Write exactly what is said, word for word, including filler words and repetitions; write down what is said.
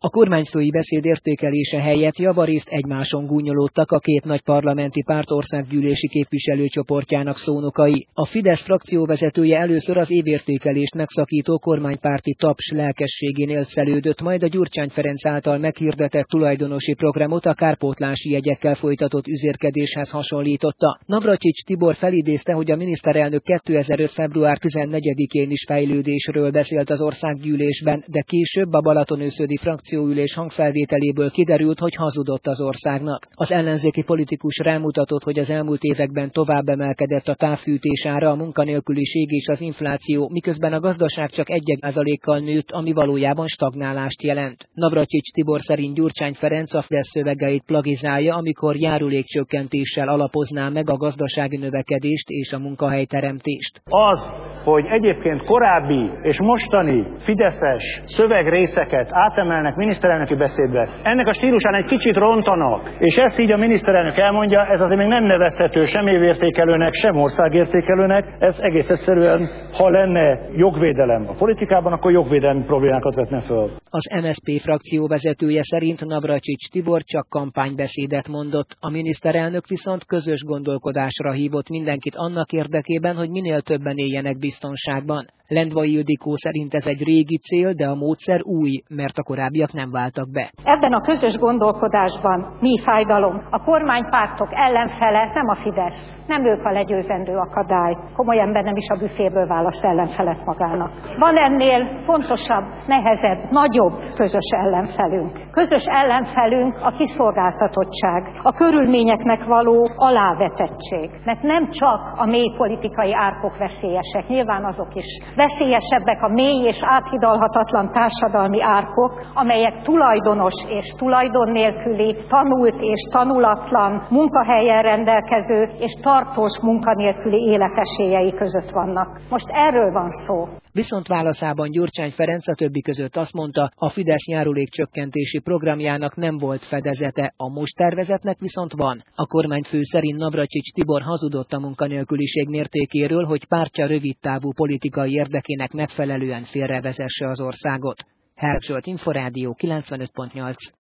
A kormányfői beszéd értékelése helyett javarészt egymáson gúnyolódtak a két nagy parlamenti párt országgyűlési képviselőcsoportjának szónokai. A Fidesz frakcióvezetője először az évértékelést megszakító kormánypárti taps lelkességén élcelődött, majd a Gyurcsány Ferenc által meghirdetett tulajdonosi programot a kárpótlási jegyekkel folytatott üzérkedéshez hasonlította. Navracsics Tibor felidézte, hogy a miniszterelnök kétezer-öt. február tizennegyedikén is fejlődésről beszélt az országgyűlésben, de később a balatonőszödi frakcióülés hangfelvételéből kiderült, hogy hazudott az országnak. Az ellenzéki politikus rámutatott, hogy az elmúlt években tovább emelkedett a távfűtés ára, a munkanélküliség és az infláció, miközben a gazdaság csak egy százalékkal nőtt, ami valójában stagnálást jelent. Navracsics Tibor szerint Gyurcsány Ferenc a Fidesz szövegeit plagizálja, amikor járulékcsökkentéssel alapozná meg a gazdasági növekedést és a munkahelyteremtést. Az, hogy egyébként korábbi és mostani fideszes szövegrészeket átemelnek miniszterelnöki beszédbe, ennek a stílusán egy kicsit rontanak, és ezt így a miniszterelnök elmondja, ez azért még nem nevezhető sem évértékelőnek, sem országértékelőnek, ez egész egyszerűen, ha lenne jogvédelem a politikában, akkor jogvédelmi problémákat vetne föl. Az em es zé pé frakció vezetője szerint Navracsics Tibor csak kampánybeszédet mondott, a miniszterelnök viszont közös gondolkodásra hívott mindenkit annak érdekében, hogy minél többen éljenek biztonságban. Lendvai Ildikó szerint ez egy régi cél, de a módszer új, mert a korábbiak nem váltak be. Ebben a közös gondolkodásban mi fájdalom? A kormánypártok ellenfele nem a Fidesz, nem ők a legyőzendő akadály. Komoly ember nem is a büféből választ ellenfelet magának. Van ennél fontosabb, nehezebb, nagyobb közös ellenfelünk. Közös ellenfelünk a kiszolgáltatottság, a körülményeknek való alávetettség. Mert nem csak a mély politikai árkok veszélyesek, nyilván azok is. Veszélyesebbek a mély és áthidalhatatlan társadalmi árkok, amelyek tulajdonos és tulajdon nélküli, tanult és tanulatlan, munkahelyen rendelkező és tartós munkanélküli életesélyei között vannak. Most erről van szó. Viszont válaszában Gyurcsány Ferenc a többi között azt mondta, a Fidesz járulékcsökkentési programjának nem volt fedezete, a most tervezetnek viszont van. A kormányfő szerint Navracsics Tibor hazudott a munkanélküliség mértékéről, hogy pártja rövidtávú politikai érdekének megfelelően félrevezesse az országot. Herb Zsolt, Inforádió kilencvenöt pont nyolc.